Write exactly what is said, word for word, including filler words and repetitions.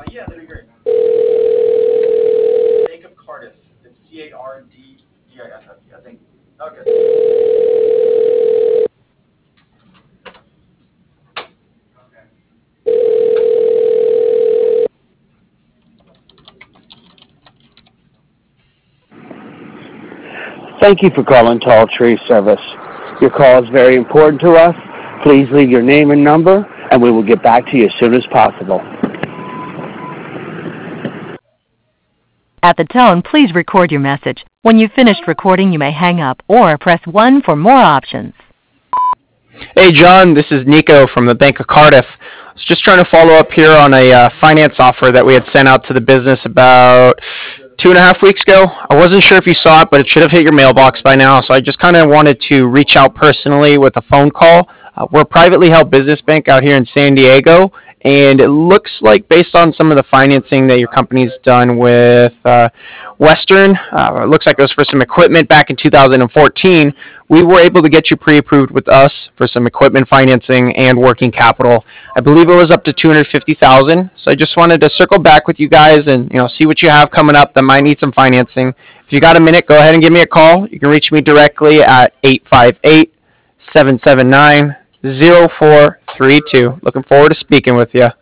Uh, yeah, that'd be great. Bank of Cardiff. It's C A R D D I F F E, I think. Okay. Thank you for calling Tall Tree Service. Your call is very important to us. Please leave your name and number, and we will get back to you as soon as possible. At the tone, please record your message. When you've finished recording, you may hang up or press one for more options. Hey, John, this is Nico from the Bank of Cardiff. I was just trying to follow up here on a uh, finance offer that we had sent out to the business about two and a half weeks ago. I wasn't sure if you saw it, but it should have hit your mailbox by now, so I just kind of wanted to reach out personally with a phone call. Uh, we're a privately held business bank out here in San Diego, and it looks like based on some of the financing that your company's done with uh, Western, uh, it looks like it was for some equipment back in two thousand fourteen, we were able to get you pre-approved with us for some equipment financing and working capital. I believe it was up to two hundred fifty thousand dollars, so I just wanted to circle back with you guys and you know see what you have coming up that might need some financing. If you got a minute, go ahead and give me a call. You can reach me directly at eight five eight, seven seven nine, zero four three two. Looking forward to speaking with you.